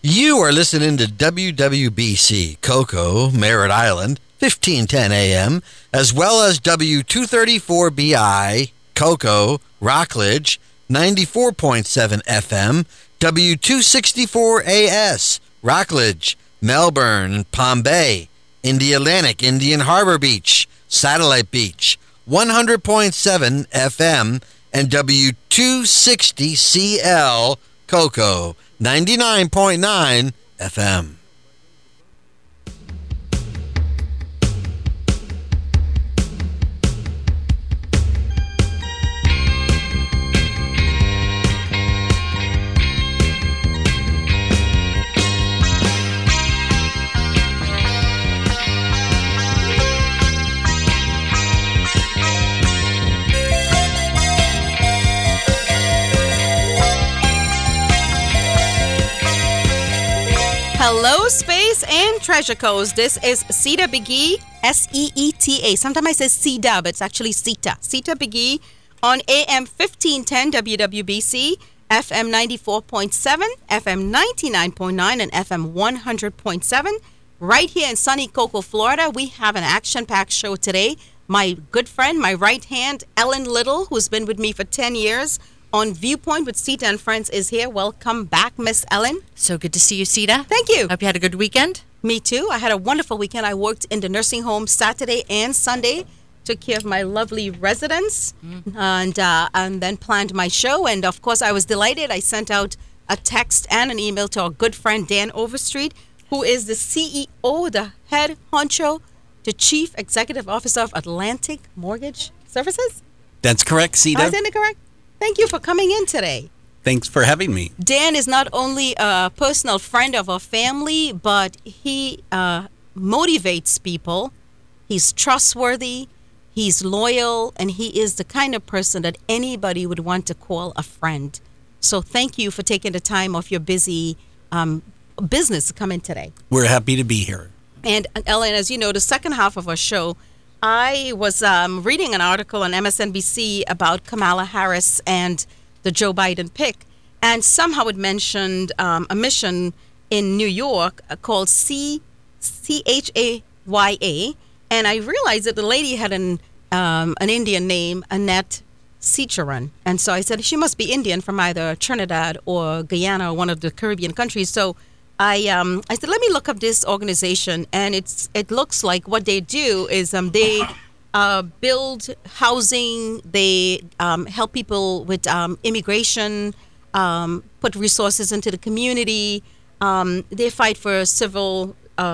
You are listening to WWBC Cocoa, Merritt Island, 1510 AM, as well as W234BI, Cocoa, Rockledge, 94.7 FM, W264AS, Rockledge, Melbourne, Palm Bay, Indialantic, Indian Harbor Beach, Satellite Beach, 100.7 FM, and W260CL, Cocoa, 99.9 FM. Hello, Space and Treasure Coast. This is Sita Biggie, S-E-E-T-A. Sometimes I say Sita, but it's actually Sita. Sita Biggie on AM 1510 WWBC, FM 94.7, FM 99.9, and FM 100.7. Right here in sunny Cocoa, Florida, we have an action-packed show today. My good friend, my right hand, Ellen Little, who's been with me for 10 years, on Viewpoint with Sita and Friends is here. Welcome back, Miss Ellen. So good to see you, Sita. Thank you. Hope you had a good weekend. Me too. I had a wonderful weekend. I worked in the nursing home Saturday and Sunday, took care of my lovely residents, and then planned my show. And of course, I was delighted. I sent out a text and an email to our good friend Dan Overstreet, who is the CEO, the head honcho, the chief executive officer of Atlantic Mortgage Services. That's correct, Sita. Isn't it correct? Thank you for coming in today. Thanks for having me. Dan is not only a personal friend of our family, but he motivates people. He's trustworthy, he's loyal, and he is the kind of person that anybody would want to call a friend. So thank you for taking the time off your busy business to come in today. We're happy to be here. And Ellen, as you know, the second half of our show, I was reading an article on MSNBC about Kamala Harris and the Joe Biden pick, and somehow it mentioned a mission in New York called CHAYA, and I realized that the lady had an Indian name, Annette Secharan, and so I said she must be Indian from either Trinidad or Guyana or one of the Caribbean countries. So I said, let me look up this organization, and it looks like what they do is they build housing, they help people with immigration, put resources into the community, they fight for civil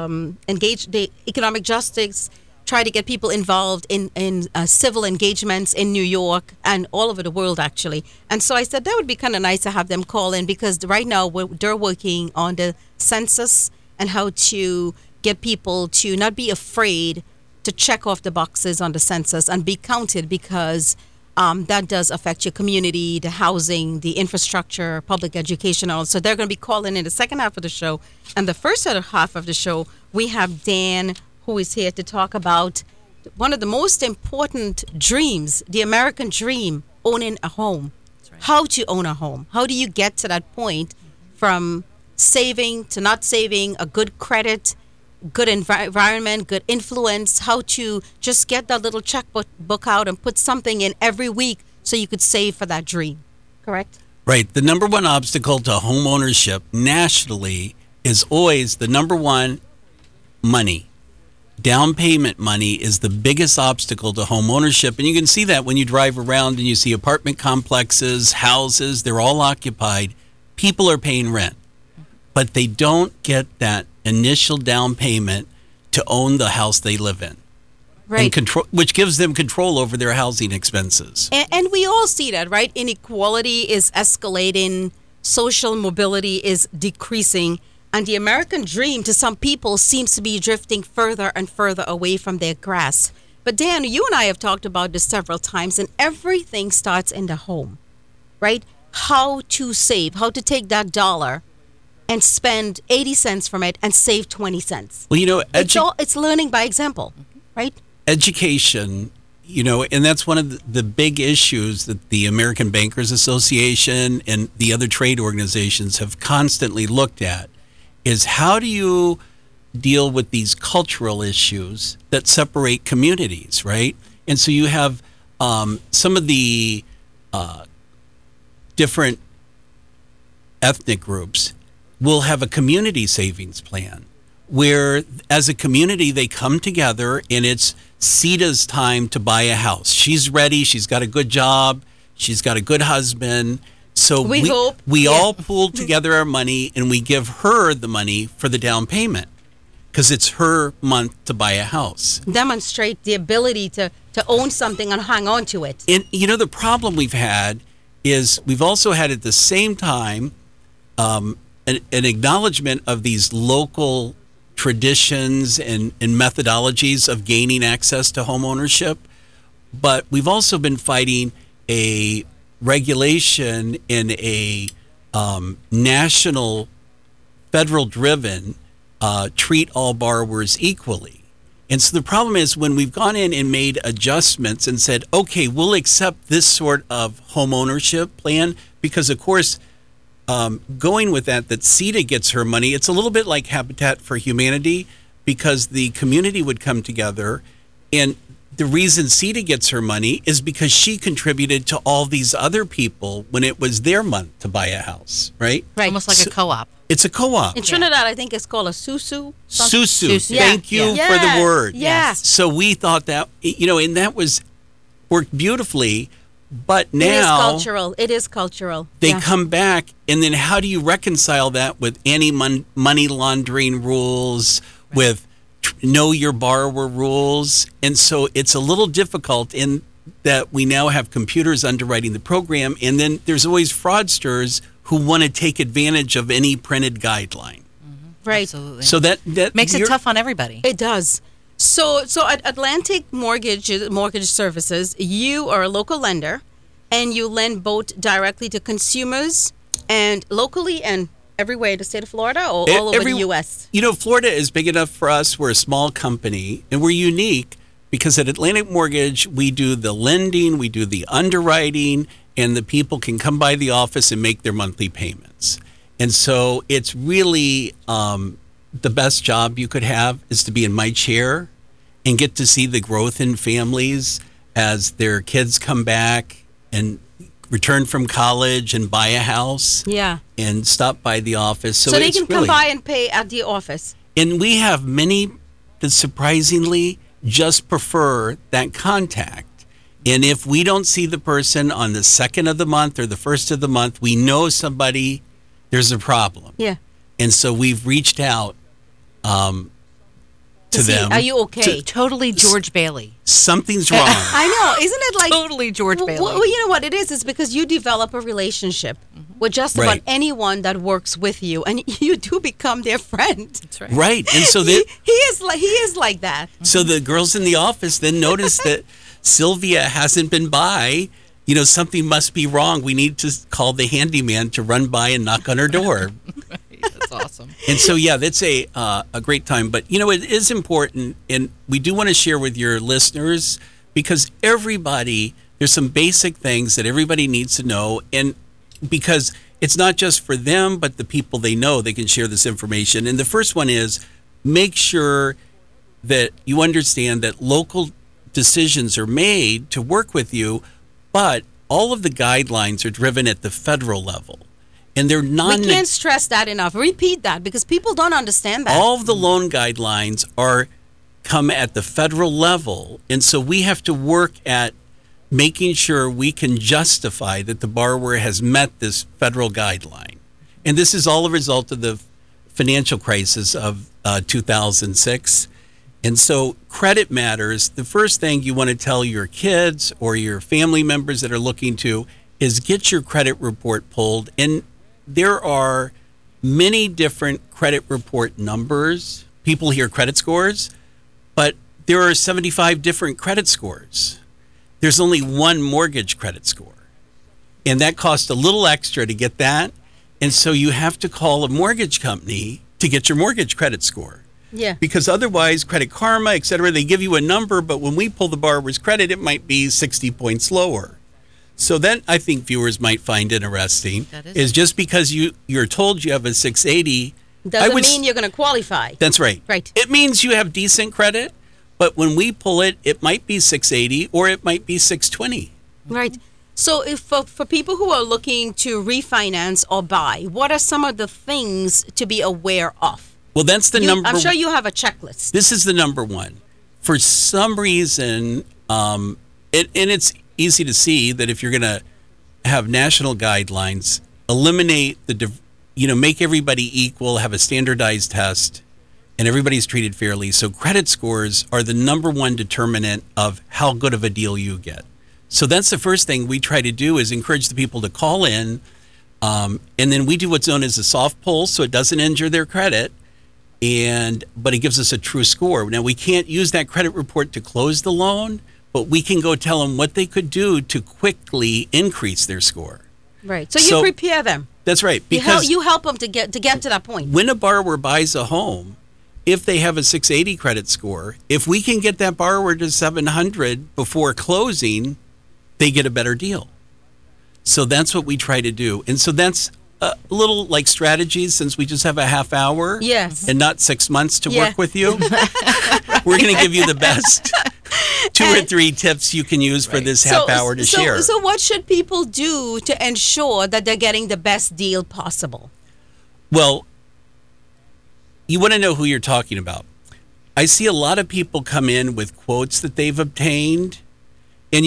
economic justice, try to get people involved in civil engagements in New York and all over the world, actually. And so I said that would be kind of nice to have them call in, because right now they're working on the census and how to get people to not be afraid to check off the boxes on the census and be counted, because that does affect your community, the housing, the infrastructure, public education. So they're going to be calling in the second half of the show. And the first half of the show, we have Dan, who is here to talk about one of the most important dreams, the American dream, owning a home. That's right. How to own a home. How do you get to that point from saving to not saving, a good credit, good environment, good influence, how to just get that little checkbook out and put something in every week so you could save for that dream. Correct? Right. The number one obstacle to home ownership nationally is always the number one, money. Down payment money is the biggest obstacle to home ownership. And you can see that when you drive around and you see apartment complexes, houses, they're all occupied. People are paying rent, but they don't get that initial down payment to own the house they live in. Right. And control, which gives them control over their housing expenses. And we all see that, right? Inequality is escalating. Social mobility is decreasing. And the American dream to some people seems to be drifting further and further away from their grasp. But Dan, you and I have talked about this several times, and everything starts in the home, right? How to save, how to take that dollar and spend 80 cents from it and save 20 cents. Well, you know, it's learning by example, right? Education, you know, and that's one of the big issues that the American Bankers Association and the other trade organizations have constantly looked at, is how do you deal with these cultural issues that separate communities, right? And so you have some of the different ethnic groups will have a community savings plan where as a community they come together and it's Sita's time to buy a house. She's ready. She's got a good job. She's got a good husband. So We hope. we Yeah. all pool together our money and we give her the money for the down payment because it's her month to buy a house. Demonstrate the ability to own something and hang on to it. And you know, the problem we've had is we've also had at the same time an acknowledgement of these local traditions and methodologies of gaining access to home ownership. But we've also been fighting a regulation in a national, federal-driven treat all borrowers equally. And so the problem is when we've gone in and made adjustments and said, okay, we'll accept this sort of home ownership plan because, of course, going with that Sita gets her money, it's a little bit like Habitat for Humanity because the community would come together and the reason Sita gets her money is because she contributed to all these other people when it was their month to buy a house, right? Right. Almost like a co-op. It's a co-op. In Trinidad, I think it's called a susu. Susu. Susu. Thank you Yeah. for the word. Yeah. So we thought that, you know, and that was worked beautifully. But It is now cultural. It is cultural. they Yeah. come back, and then how do you reconcile that with money laundering rules, with know your borrower rules? And so it's a little difficult in that we now have computers underwriting the program, and then there's always fraudsters who want to take advantage of any printed guideline. Right. Absolutely. So that Makes it you're- tough on everybody. It does. So at Atlantic Mortgage Services, you are a local lender, and you lend both directly to consumers and locally and everywhere in the state of Florida or all over the U.S. You know, Florida is big enough for us. We're a small company, and we're unique because at Atlantic Mortgage, we do the lending, we do the underwriting, and the people can come by the office and make their monthly payments. And so it's really the best job you could have is to be in my chair and get to see the growth in families as their kids come back and return from college and buy a house Yeah. and stop by the office. So they it's can come by and pay at the office. And we have many that surprisingly just prefer that contact. And if we don't see the person on the second of the month or the first of the month, we know somebody, there's a problem. Yeah. And so we've reached out to See, them. are you okay? Totally George Bailey. Something's wrong. I know. Isn't it like Totally George Bailey. Well, you know what it is? It's because you develop a relationship with just about Right. anyone that works with you, and you do become their friend. That's right. Right. And so He is like that. so the girls in the office then notice that Sylvia hasn't been by. You know, something must be wrong. We need to call the handyman to run by and knock on her door. That's awesome. And so, yeah, that's a great time. But, you know, it is important, and we do want to share with your listeners because there's some basic things that everybody needs to know. And because it's not just for them, but the people they know, they can share this information. And the first one is make sure that you understand that local decisions are made to work with you, but all of the guidelines are driven at the federal level. And they're We can't stress that enough. Repeat that because people don't understand that. all of the loan guidelines come at the federal level, and so we have to work at making sure we can justify that the borrower has met this federal guideline. And this is all a result of the financial crisis of 2006. And so credit matters. The first thing you want to tell your kids or your family members that are looking to is get your credit report pulled. And there are many different credit report numbers. People hear credit scores, but there are 75 different credit scores. There's only one mortgage credit score, and that costs a little extra to get that. And so you have to call a mortgage company to get your mortgage credit score. Yeah. Because otherwise, Credit Karma, et cetera, they give you a number, but when we pull the borrower's credit, it might be 60 points lower. So that I think viewers might find interesting That is is just because you're told you have a 680 Doesn't mean you're going to qualify. That's right. Right. It means you have decent credit, but when we pull it, it might be 680 or it might be 620. Right. So if for people who are looking to refinance or buy, what are some of the things to be aware of? Well, that's the number. I'm sure you have a checklist. This is the number one. For some reason, and it's easy to see that if you're going to have national guidelines, eliminate make everybody equal, have a standardized test, and everybody's treated fairly. So credit scores are the number one determinant of how good of a deal you get. So that's the first thing we try to do is encourage the people to call in, and then we do what's known as a soft pull, so it doesn't injure their credit, but it gives us a true score. Now, we can't use that credit report to close the loan, but we can go tell them what they could do to quickly increase their score. Right. So you prepare them. That's right. Because you help them to get to that point. When a borrower buys a home, if they have a 680 credit score, if we can get that borrower to 700 before closing, they get a better deal. So that's what we try to do. And so that's a little like strategies, since we just have a half hour and not 6 months to work with you. We're going to give you the best 2 or 3 tips you can use for this half hour to share. So what should people do to ensure that they're getting the best deal possible? Well, you want to know who you're talking about. I see a lot of people come in with quotes that they've obtained. And,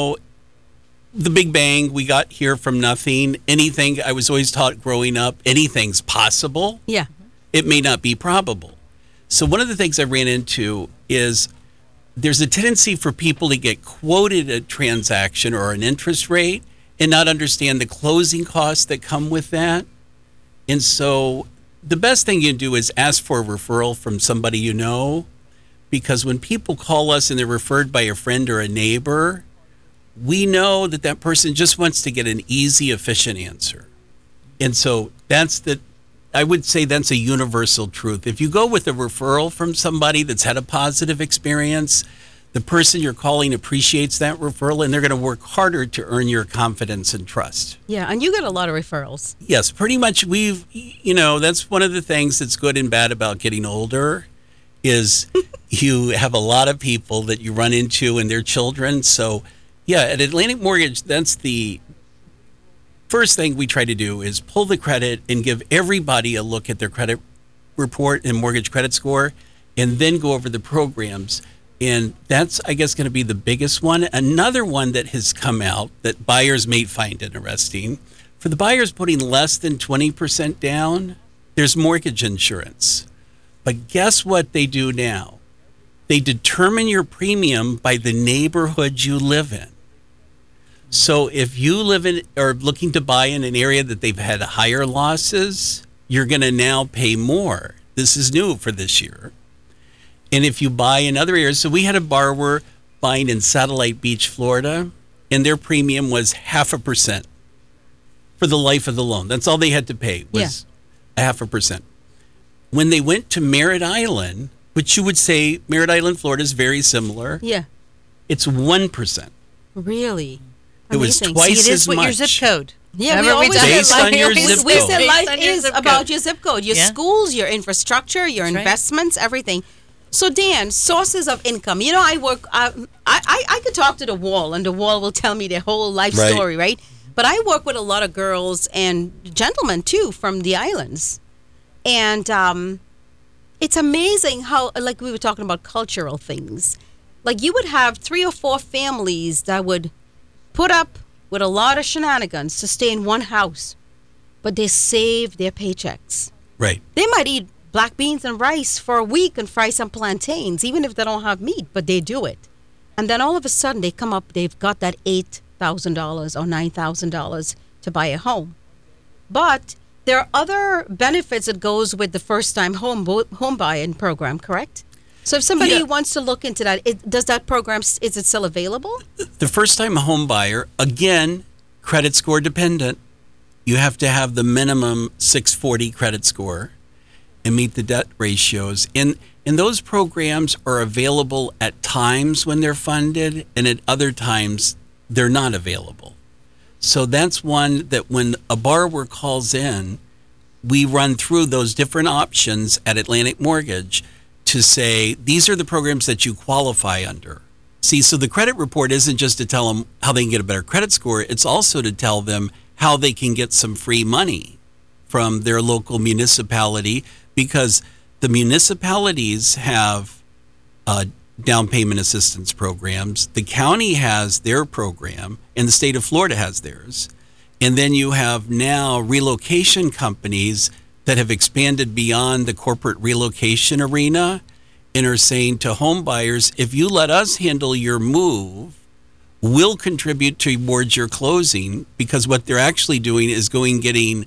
the Big Bang, we got here from nothing. Anything, I was always taught growing up, anything's possible. Yeah. It may not be probable. So one of the things I ran into is there's a tendency for people to get quoted a transaction or an interest rate and not understand the closing costs that come with that. And so the best thing you can do is ask for a referral from somebody you know, because when people call us and they're referred by a friend or a neighbor, we know that that person just wants to get an easy, efficient answer. And so I would say that's a universal truth. If you go with a referral from somebody that's had a positive experience, the person you're calling appreciates that referral, and they're going to work harder to earn your confidence and trust. Yeah, and you get a lot of referrals. Yes, pretty much that's one of the things that's good and bad about getting older is you have a lot of people that you run into and their children. So yeah, at Atlantic Mortgage, that's the first thing we try to do is pull the credit and give everybody a look at their credit report and mortgage credit score, and then go over the programs. And that's, I guess, going to be the biggest one. Another one that has come out that buyers may find interesting, for the buyers putting less than 20% down, there's mortgage insurance. But guess what they do now? They determine your premium by the neighborhood you live in. So if you live in or looking to buy in an area that they've had higher losses, you're going to now pay more. This is new for this year. And if you buy in other areas, so we had a borrower buying in Satellite Beach, Florida, and their premium was 0.5% for the life of the loan. That's all they had to pay was 0.5%. When they went to Merritt Island, which you would say Merritt Island, Florida is very similar. Yeah. It's 1%. Really? It was Amazing. twice See, it as is what much. your zip code. Yeah, we Remember always done Based it? on your zip we code. said Based life on your is zip about code. your zip code, your Yeah. schools, your infrastructure, your That's right. investments, everything. So Dan, sources of income. I work. I could talk to the wall, and the wall will tell me their whole life Right. story, right? But I work with a lot of girls and gentlemen too from the islands, and it's amazing how, like we were talking about cultural things, like you would have 3 or 4 families that would put up with a lot of shenanigans to stay in one house, but they save their paychecks. Right. They might eat black beans and rice for a week and fry some plantains, even if they don't have meat, but they do it. And then all of a sudden they come up, they've got that $8,000 or $9,000 to buy a home. But there are other benefits that goes with the first-time home buying program, correct? So if somebody Yeah. wants to look into that, does that program, is it still available? The first-time home buyer, again, credit score dependent. You have to have the minimum 640 credit score and meet the debt ratios. And those programs are available at times when they're funded, and at other times they're not available. So that's one that when a borrower calls in, we run through those different options at Atlantic Mortgage to say, these are the programs that you qualify under. See, so the credit report isn't just to tell them how they can get a better credit score. It's also to tell them how they can get some free money from their local municipality, because the municipalities have down payment assistance programs. The county has their program, and the state of Florida has theirs. And then you have now relocation companies that have expanded beyond the corporate relocation arena and are saying to home buyers, if you let us handle your move, we'll contribute towards your closing, because what they're actually doing is getting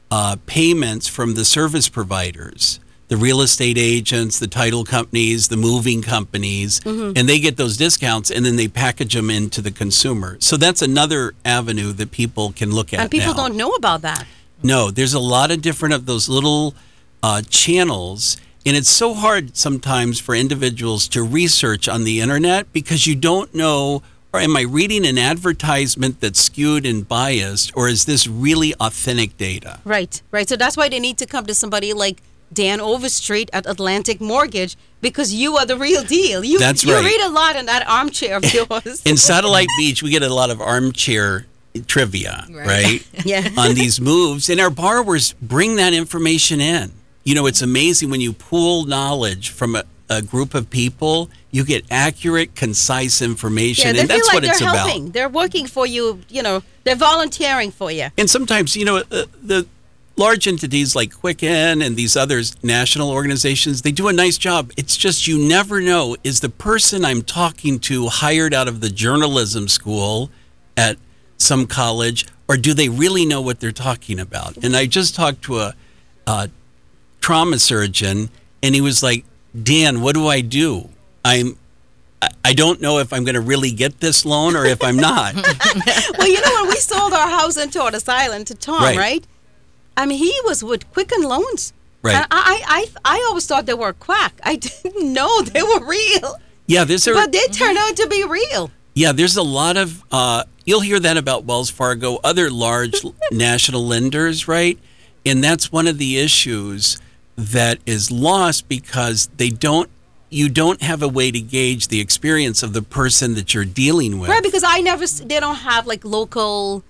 payments from the service providers, the real estate agents, the title companies, the moving companies, and they get those discounts, and then they package them into the consumer. So that's another avenue that people can look at. And people now. don't know about that. No, there's a lot of different of those little channels, and it's so hard sometimes for individuals to research on the internet because you don't know, or am I reading an advertisement that's skewed and biased, or is this really authentic data? Right. So that's why they need to come to somebody like Dan Overstreet at Atlantic Mortgage, because you are the real deal. That's you right. read a lot in that armchair of yours. In Satellite Beach, we get a lot of armchair trivia, right? Yeah. On these moves, and our borrowers bring that information in. You know, it's amazing when you pool knowledge from a group of people, you get accurate, concise information, Yeah, they and feel that's like what they're it's helping. about. They're working for you. You know, they're volunteering for you. And sometimes, you know, the large entities like Quicken and these others, national organizations, they do a nice job. It's just you never know, is the person I'm talking to hired out of the journalism school at some college, or do they really know what they're talking about? And I just talked to a trauma surgeon, and he was like, Dan, what do I do? I don't know if I'm going to really get this loan or if I'm not. Well, you know, when we sold our house in Tortoise Island to Tom, right? I mean, he was with Quicken Loans. Right. And I always thought they were a quack. I didn't know they were real. Yeah, But they turned out to be real. Yeah, there's a lot of, you'll hear that about Wells Fargo, other large national lenders, right? And that's one of the issues that is lost because you don't have a way to gauge the experience of the person that you're dealing with. Right, because they don't have like a local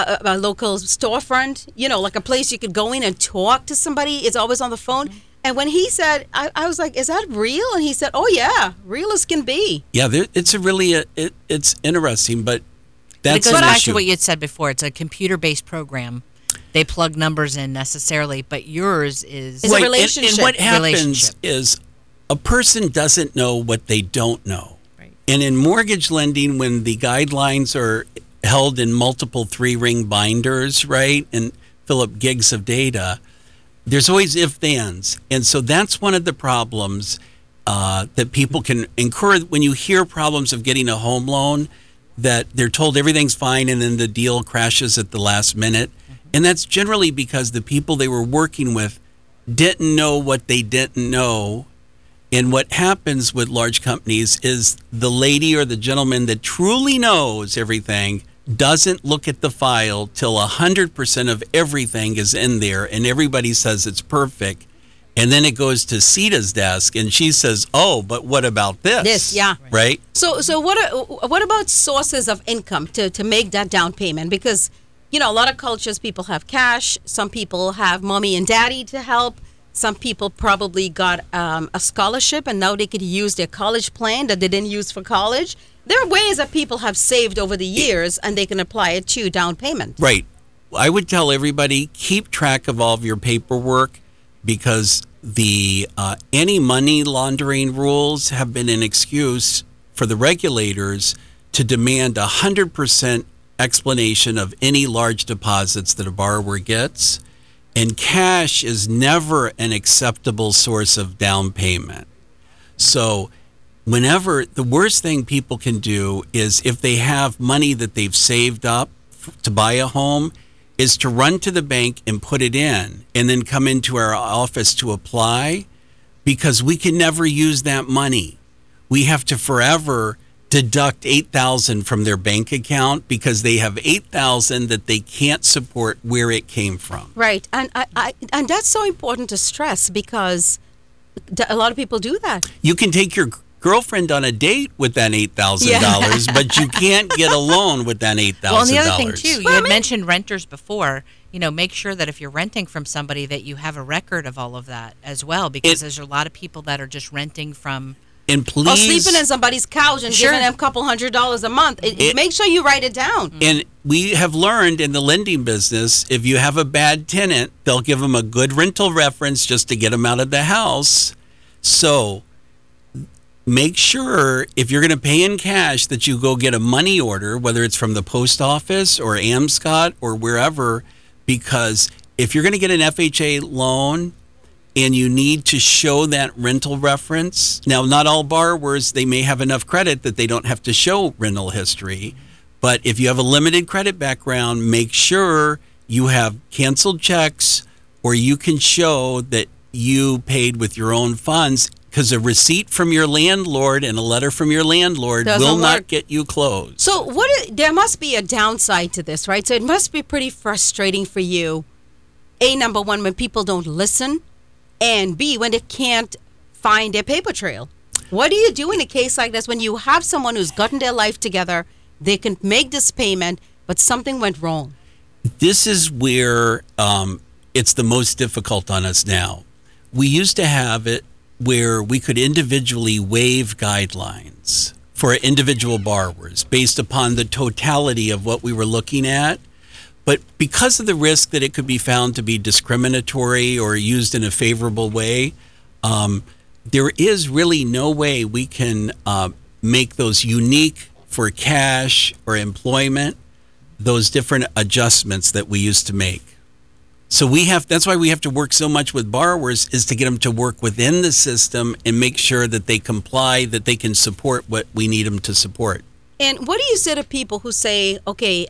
storefront, you know, like a place you could go in and talk to somebody. It's always on the phone. And when he said, I was like, is that real? And he said, oh, yeah, real as can be. Yeah, it's it's interesting, but that's it goes an back issue. to what you had said before. It's a computer-based program. They plug numbers in necessarily, but yours is It's a relationship. And what happens Relationship. is a person doesn't know what they don't know. Right. And in mortgage lending, when the guidelines are held in multiple 3-ring binders, right, and fill up gigs of data, there's always if-thens. And so that's one of the problems that people can incur when you hear problems of getting a home loan, that they're told everything's fine and then the deal crashes at the last minute. And that's generally because the people they were working with didn't know what they didn't know. And what happens with large companies is the lady or the gentleman that truly knows everything doesn't look at the file till 100% of everything is in there and everybody says it's perfect. And then it goes to Sita's desk and she says, oh, but what about this? This, yeah. Right? So what about sources of income to make that down payment? Because, you know, a lot of cultures, people have cash. Some people have mommy and daddy to help. Some people probably got a scholarship and now they could use their college plan that they didn't use for college. There are ways that people have saved over the years and they can apply it to down payment. Right. I would tell everybody, keep track of all of your paperwork, because the anti-money laundering rules have been an excuse for the regulators to demand 100% explanation of any large deposits that a borrower gets. And cash is never an acceptable source of down payment. So whenever, the worst thing people can do is, if they have money that they've saved up to buy a home, is to run to the bank and put it in and then come into our office to apply, because we can never use that money. We have to forever deduct $8,000 from their bank account because they have $8,000 that they can't support where it came from. Right. And that's so important to stress because a lot of people do that. You can take your girlfriend on a date with that $8,000, Yeah. but you can't get a loan with that $8,000. Well, and the other thing too, you Well, I had mean- mentioned renters before. Make sure that if you're renting from somebody that you have a record of all of that as well, because there's a lot of people that are just renting from. And Or please, sleeping in somebody's couch and Sure. giving them a couple $100 a month. Make sure you write it down. and we have learned in the lending business, if you have a bad tenant, they'll give them a good rental reference just to get them out of the house. So make sure if you're going to pay in cash that you go get a money order, whether it's from the post office or Amscot or wherever, because if you're going to get an FHA loan and you need to show that rental reference, now not all borrowers, they may have enough credit that they don't have to show rental history, but if you have a limited credit background, make sure you have canceled checks or you can show that you paid with your own funds, because a receipt from your landlord and a letter from your landlord Doesn't will not work. get you closed. So there must be a downside to this, right? So it must be pretty frustrating for you. Number one, when people don't listen, and B, when they can't find their paper trail. What do you do in a case like this when you have someone who's gotten their life together, they can make this payment, but something went wrong? This is where it's the most difficult on us now. We used to have it where we could individually waive guidelines for individual borrowers based upon the totality of what we were looking at. But because of the risk that it could be found to be discriminatory or used in a favorable way, there is really no way we can make those unique for cash or employment, those different adjustments that we used to make. So that's why we have to work so much with borrowers, is to get them to work within the system and make sure that they comply, that they can support what we need them to support. And what do you say to people who say, okay,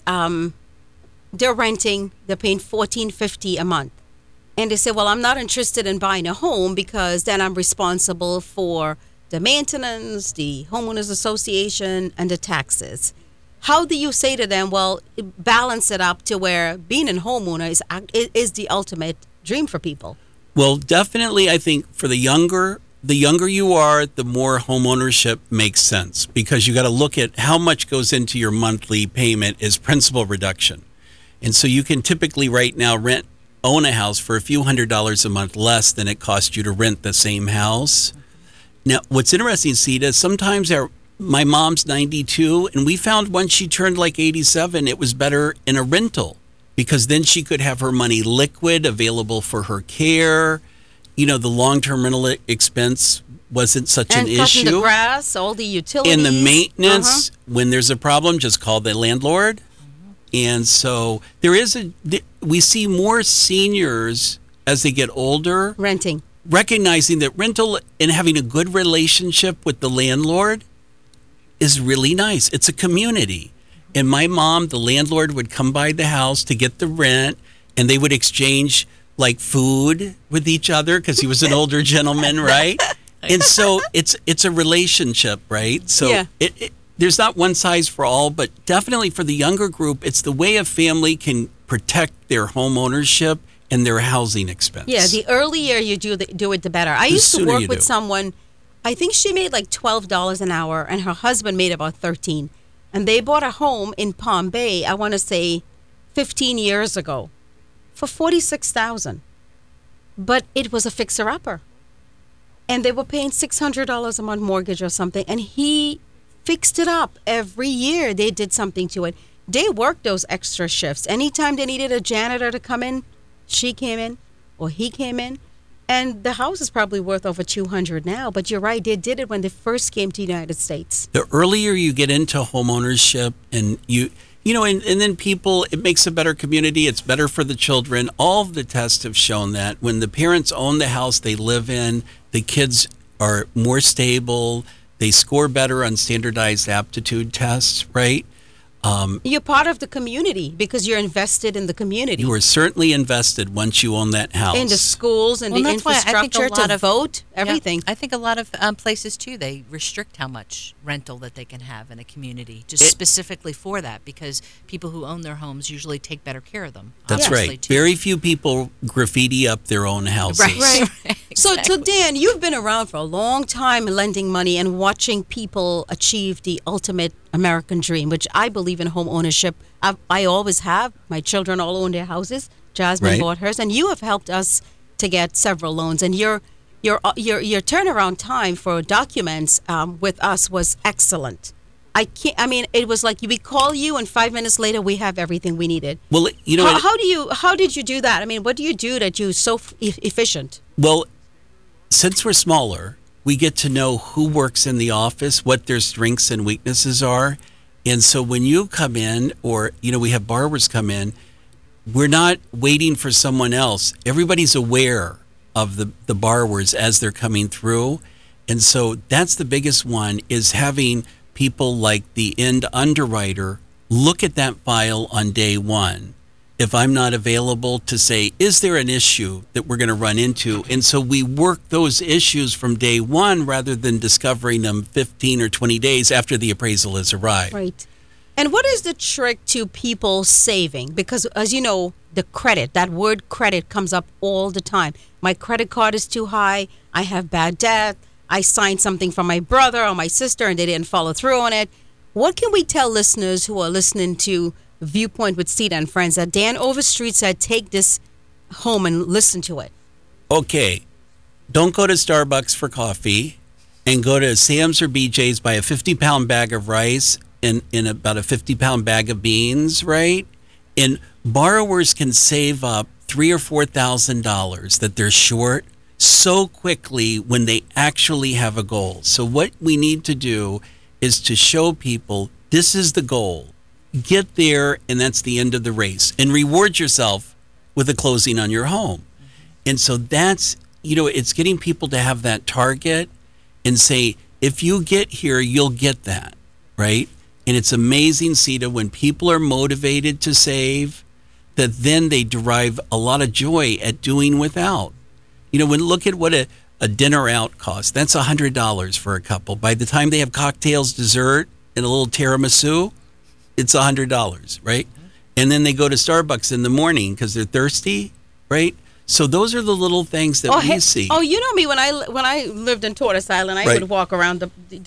they're renting, they're paying $14.50 a month, and they say, well, I'm not interested in buying a home because then I'm responsible for the maintenance, the homeowners association, and the taxes. How do you say to them, well, balance it up to where being a homeowner is the ultimate dream for people? Well, definitely, I think for the younger you are, the more home ownership makes sense, because you got to look at how much goes into your monthly payment as principal reduction. And so you can typically right now own a house for a few $100s a month less than it costs you to rent the same house. Now, what's interesting, Sita, sometimes my mom's 92, and we found once she turned like 87, it was better in a rental, because then she could have her money liquid, available for her care. The long-term rental expense wasn't such an issue. And cutting the grass, all the utilities. And the maintenance, when there's a problem, just call the landlord. And so we see more seniors as they get older Renting. recognizing that rental and having a good relationship with the landlord is really nice. It's a community. And my mom, the landlord, would come by the house to get the rent, and they would exchange like food with each other because he was an older gentleman, right? And so it's a relationship, right? So Yeah. there's not one size for all, but definitely for the younger group, it's the way a family can protect their home ownership and their housing expense. Yeah, the earlier you do it, the better. I used to sooner work you with do. someone, I think she made like $12 an hour, and her husband made about $13. And they bought a home in Palm Bay, I want to say 15 years ago, for $46,000. But it was a fixer-upper. And they were paying $600 a month mortgage or something, and he fixed it up every year. They did something to it. They worked those extra shifts. Anytime they needed a janitor to come in, she came in or he came in. And the house is probably worth over $200 now. But you're right, they did it when they first came to the United States. The earlier you get into home ownership, and and then people, it makes a better community. It's better for the children. All of the tests have shown that when the parents own the house they live in, the kids are more stable. They score better on standardized aptitude tests, right? You're part of the community because you're invested in the community. You are certainly invested once you own that house. In the schools and Well, the that's why I think a infrastructure lot to of- vote, Yeah, everything. I think a lot of places too, they restrict how much rental that they can have in a community, just specifically for that, because people who own their homes usually take better care of them. That's obviously, right. too. Very few people graffiti up their own houses. Right. So Dan, you've been around for a long time lending money and watching people achieve the ultimate American dream, which I believe in home ownership. I always have. My children all own their houses. Jasmine Right. bought hers, and you have helped us to get several loans. And your turnaround time for documents with us was excellent. It was like we call you, and 5 minutes later we have everything we needed. Well, you know, How did you do that? I mean, what do you do that you're so efficient? well, since we're smaller, we get to know who works in the office, what their strengths and weaknesses are. And so when you come in, or, we have borrowers come in, we're not waiting for someone else. Everybody's aware of the borrowers as they're coming through. And so that's the biggest one, is having people like the end underwriter look at that file on day one. If I'm not available, to say, is there an issue that we're going to run into? And so we work those issues from day one rather than discovering them 15 or 20 days after the appraisal has arrived. Right. And what is the trick to people saving? Because as you know, that word credit comes up all the time. My credit card is too high. I have bad debt. I signed something for my brother or my sister and they didn't follow through on it. What can we tell listeners who are listening to Viewpoint with Sita and Friends that Dan Overstreet said, take this home and listen to it? Okay, don't go to Starbucks for coffee, and go to Sam's or BJ's, buy a 50-pound bag of rice and about a 50-pound bag of beans, right? And borrowers can save up $3,000 or $4,000 that they're short so quickly when they actually have a goal. So what we need to do is to show people this is the goal. Get there, and that's the end of the race. And reward yourself with a closing on your home. And so that's, it's getting people to have that target and say, if you get here, you'll get that, right? And it's amazing, Sita, when people are motivated to save, that then they derive a lot of joy at doing without. Look at what a dinner out costs. That's $100 for a couple. By the time they have cocktails, dessert, and a little tiramisu, it's $100, right? And then they go to Starbucks in the morning because they're thirsty, right? So those are the little things that we see. Oh, you know me, when I lived in Tortoise Island, I Right. would walk around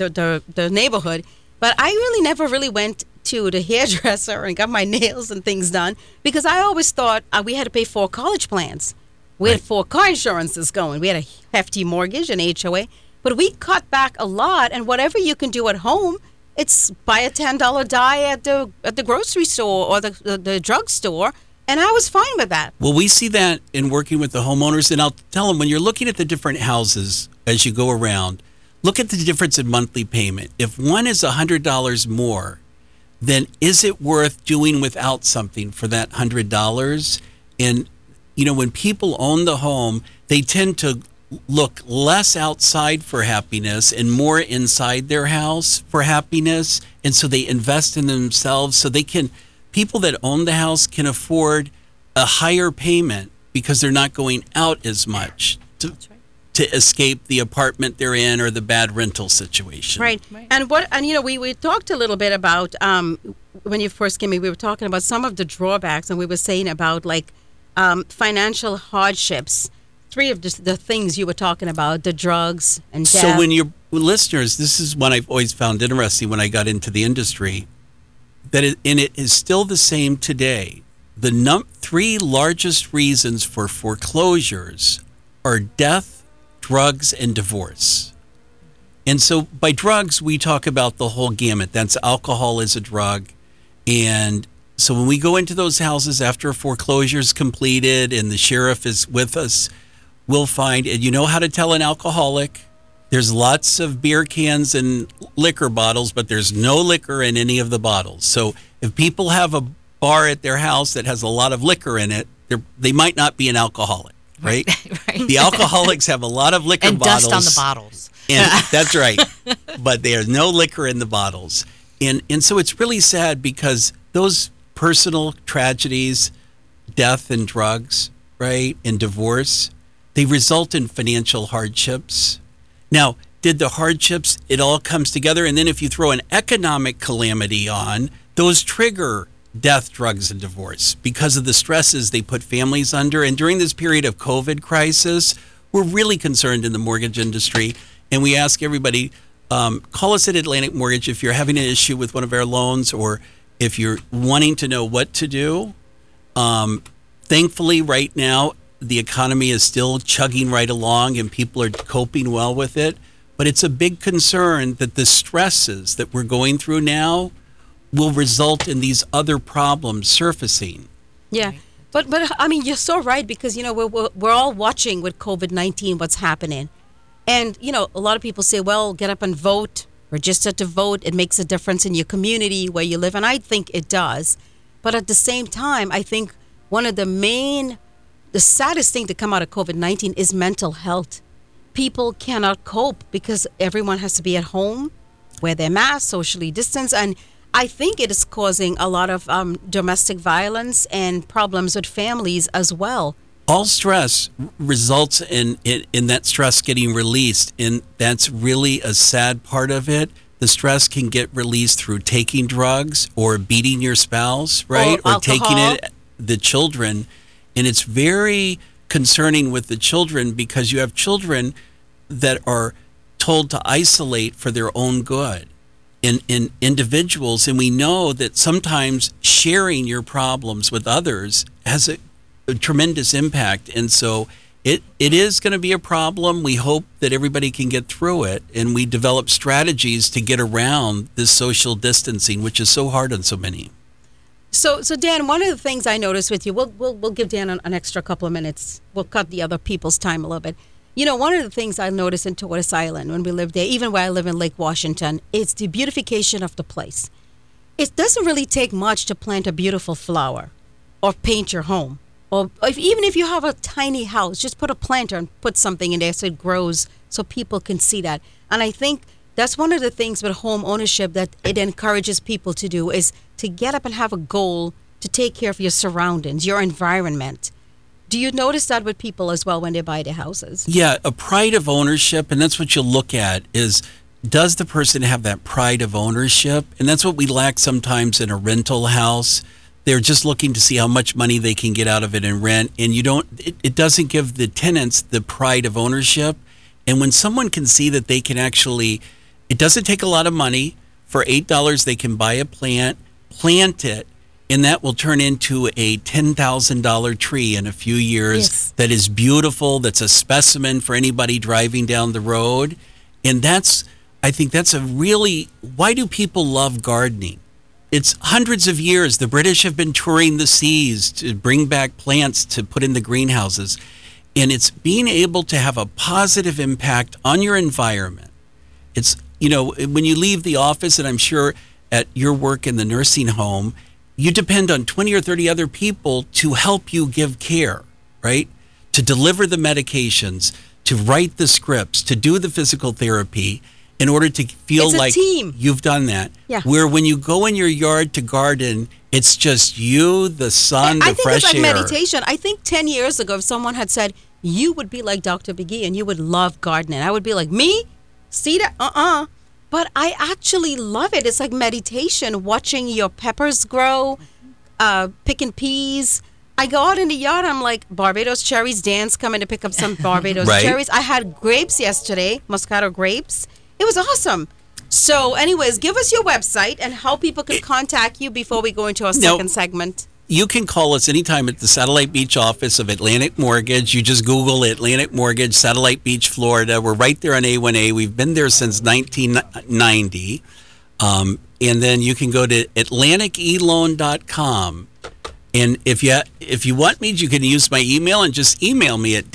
the neighborhood, but I really never really went to the hairdresser and got my nails and things done because I always thought we had to pay 4 college plans. We had 4 car insurances going. We had a hefty mortgage and HOA, but we cut back a lot, and whatever you can do at home, it's buy a $10 dye at the grocery store or the drugstore, and I was fine with that. Well, we see that in working with the homeowners, and I'll tell them, when you're looking at the different houses as you go around, look at the difference in monthly payment. If one is $100 more, then is it worth doing without something for that $100? And, when people own the home, they tend to look less outside for happiness and more inside their house for happiness. And so they invest in themselves so people that own the house can afford a higher payment because they're not going out as much to escape the apartment they're in or the bad rental situation. Right. And we talked a little bit about when you first came in, we were talking about some of the drawbacks, and we were saying about financial hardships. 3 of the things you were talking about, the drugs and death. So when your listeners, this is what I've always found interesting when I got into the industry, and it is still the same today. The 3 largest reasons for foreclosures are death, drugs, and divorce. And so by drugs, we talk about the whole gamut. That's alcohol is a drug. And so when we go into those houses after a foreclosure is completed and the sheriff is with us, we'll find, and you know how to tell an alcoholic. There's lots of beer cans and liquor bottles, but there's no liquor in any of the bottles. So if people have a bar at their house that has a lot of liquor in it, they might not be an alcoholic, right? Right. The alcoholics have a lot of liquor and bottles. dust on the bottles. And that's right. But there's no liquor in the bottles. And so it's really sad because those personal tragedies, death and drugs, right, and divorce, they result in financial hardships. Now, did the hardships, it all comes together, and then if you throw an economic calamity on, those trigger death, drugs, and divorce because of the stresses they put families under. And during this period of COVID crisis, we're really concerned in the mortgage industry, and we ask everybody, call us at Atlantic Mortgage if you're having an issue with one of our loans or if you're wanting to know what to do. Thankfully, right now, the economy is still chugging right along and people are coping well with it. But it's a big concern that the stresses that we're going through now will result in these other problems surfacing. Yeah. But I mean, you're so right, because, you know, we're all watching with COVID-19 what's happening. And, you know, a lot of people say, well, get up and vote, register to vote. It makes a difference in your community where you live. And I think it does. But at the same time, I think one of the saddest thing to come out of COVID-19 is mental health. People cannot cope because everyone has to be at home, wear their masks, socially distance. And I think it is causing a lot of domestic violence and problems with families as well. All stress results in that stress getting released, and that's really a sad part of it. The stress can get released through taking drugs or beating your spouse, right? Or taking the children. And it's very concerning with the children because you have children that are told to isolate for their own good. In individuals, and we know that sometimes sharing your problems with others has a tremendous impact, and so it is going to be a problem. We hope that everybody can get through it, and we develop strategies to get around this social distancing, which is so hard on so many. So Dan, one of the things I noticed with you, we'll give Dan an extra couple of minutes. We'll cut the other people's time a little bit. You know, one of the things I noticed in Tortoise Island when we lived there, even where I live in Lake Washington, it's the beautification of the place. It doesn't really take much to plant a beautiful flower or paint your home. Or even if you have a tiny house, just put a planter and put something in there so it grows so people can see that. And I think that's one of the things with home ownership that it encourages people to do is to get up and have a goal to take care of your surroundings, your environment. Do you notice that with people as well when they buy their houses? Yeah, a pride of ownership, and that's what you look at is, does the person have that pride of ownership? And that's what we lack sometimes in a rental house. They're just looking to see how much money they can get out of it in rent, and it doesn't give the tenants the pride of ownership. And when someone can see that they can actually, it doesn't take a lot of money. For $8, they can buy a plant it, and that will turn into a $10,000 tree in a few years. Yes. That is beautiful. That's a specimen for anybody driving down the road. And I think that's why do people love gardening? It's hundreds of years. The British have been touring the seas to bring back plants to put in the greenhouses. And it's being able to have a positive impact on your environment. It's, you know, when you leave the office, and I'm sure at your work in the nursing home, you depend on 20 or 30 other people to help you give care, right? To deliver the medications, to write the scripts, to do the physical therapy in order to feel like team. You've done that. Yeah. Where when you go in your yard to garden, it's just you, the sun, the fresh air. I think it's like meditation. I think 10 years ago, if someone had said, you would be like Dr. McGee and you would love gardening, I would be like, me? See that? But I actually love it. It's like meditation, watching your peppers grow, picking peas. I go out in the yard, I'm like, Barbados cherries. Dan's coming to pick up some Barbados Right. cherries. I had grapes yesterday, Moscato grapes. It was awesome. So anyways, give us your website and how people can contact you before we go into our second segment. You can call us anytime at the Satellite Beach office of Atlantic Mortgage. You just Google Atlantic Mortgage, Satellite Beach, Florida. We're right there on A1A. We've been there since 1990. And then you can go to AtlanticEloan.com. And if you want me, you can use my email and just email me at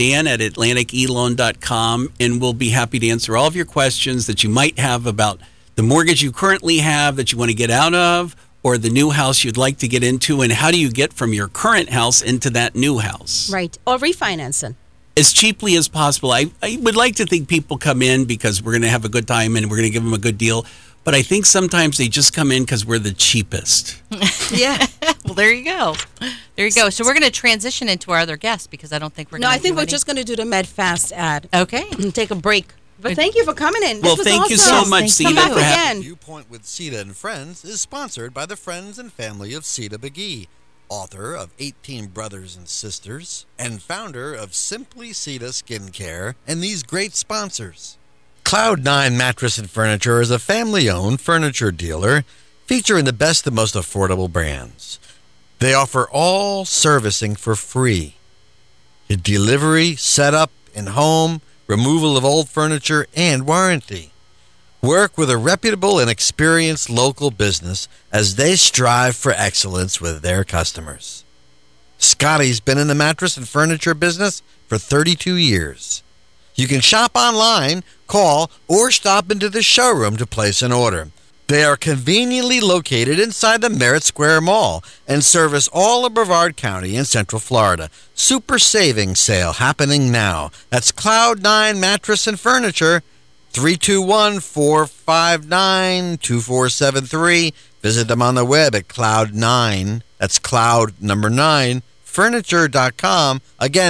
dan@AtlanticEloan.com, and we'll be happy to answer all of your questions that you might have about the mortgage you currently have that you want to get out of, or the new house you'd like to get into, and how do you get from your current house into that new house? Right. Or refinancing. As cheaply as possible. I would like to think people come in because we're going to have a good time and we're going to give them a good deal. But I think sometimes they just come in because we're the cheapest. Yeah. Well, there you go. There you go. So we're going to transition into our other guest because I don't think we're No, going to I think we're just going to do the MedFast ad. Okay. And take a break. But thank you for coming in. Well, This was thank you awesome. so much, Thank Sita, you. Come for back having again. Viewpoint with Sita and Friends is sponsored by the friends and family of Sita McGee, author of 18 Brothers and Sisters, and founder of Simply Sita Skincare, and these great sponsors. Cloud9 Mattress and Furniture is a family-owned furniture dealer featuring the best and most affordable brands. They offer all servicing for free. Delivery, setup, in-home, removal of old furniture, and warranty. Work with a reputable and experienced local business as they strive for excellence with their customers. Scotty's been in the mattress and furniture business for 32 years. You can shop online, call, or stop into the showroom to place an order. They are conveniently located inside the Merritt Square Mall and service all of Brevard County in Central Florida. Super savings sale happening now. That's Cloud9 Mattress and Furniture, 321-459-2473. Visit them on the web at Cloud9. That's Cloud number 9, furniture.com. Again,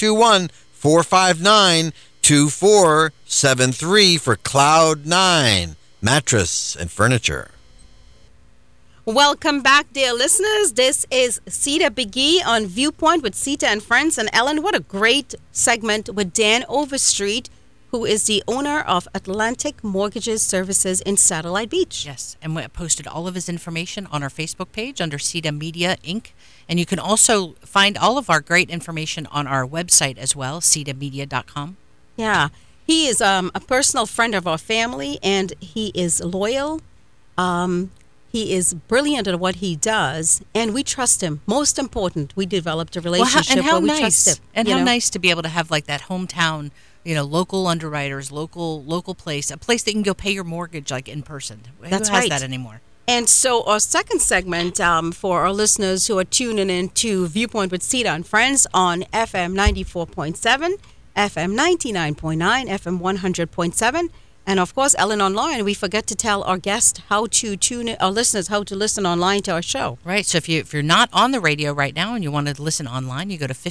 321-459-2473 for Cloud9 Mattress and Furniture. Welcome back, dear listeners. This is Sita McGee on Viewpoint with Sita and Friends. And Ellen, what a great segment with Dan Overstreet, who is the owner of Atlantic Mortgages Services in Satellite Beach. Yes, and we posted all of his information on our Facebook page under Sita Media Inc. And you can also find all of our great information on our website as well, sitamedia.com. Yeah, he is a personal friend of our family, and he is loyal. He is brilliant at what he does, and we trust him. Most important, we developed a relationship and how where we nice, trust him. and you how know? nice to be able to have like that hometown, local underwriters, local place, a place that you can go pay your mortgage like in person. That's Who has right. that anymore? And so our second segment for our listeners who are tuning in to Viewpoint with Sita and Friends on FM 94.7, FM 99.9, FM 100.7, and of course, Ellen Online. We forget to tell our guests how to tune in, our listeners how to listen online to our show. Right. So if you're not on the radio right now and you want to listen online, you go to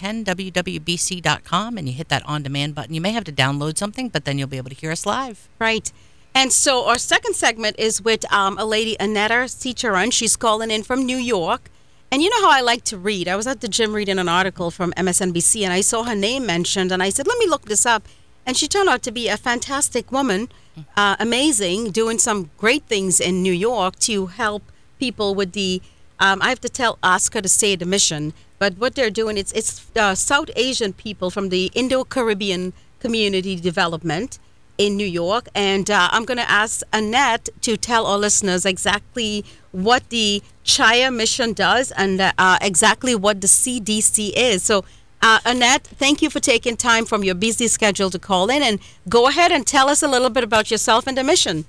1510wwbc.com and you hit that on-demand button. You may have to download something, but then you'll be able to hear us live. Right. And so our second segment is with a lady, Anetta Cicharan. She's calling in from New York. And you know how I like to read. I was at the gym reading an article from MSNBC, and I saw her name mentioned, and I said, let me look this up. And she turned out to be a fantastic woman, amazing, doing some great things in New York to help people with the, I have to ask her to say the mission, but what they're doing, it's South Asian people from the Indo-Caribbean Community Development in New York. And I'm going to ask Annette to tell our listeners exactly what the Chaya mission does and exactly what the CDC is. So, Annette, thank you for taking time from your busy schedule to call in, and go ahead and tell us a little bit about yourself and the mission.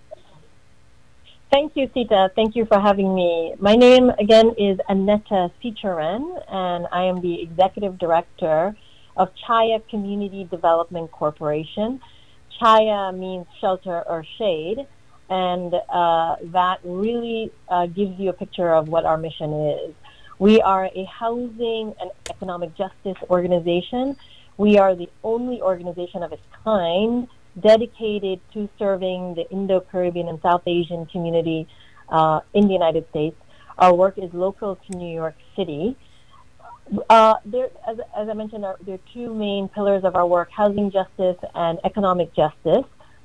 Thank you, Sita. Thank you for having me. My name, again, is Anetta Cicharan, and I am the Executive Director of Chaya Community Development Corporation. Chaya means shelter or shade, and that really gives you a picture of what our mission is. We are a housing and economic justice organization. We are the only organization of its kind dedicated to serving the Indo-Caribbean and South Asian community in the United States. Our work is local to New York City. As I mentioned, there are two main pillars of our work: housing justice and economic justice.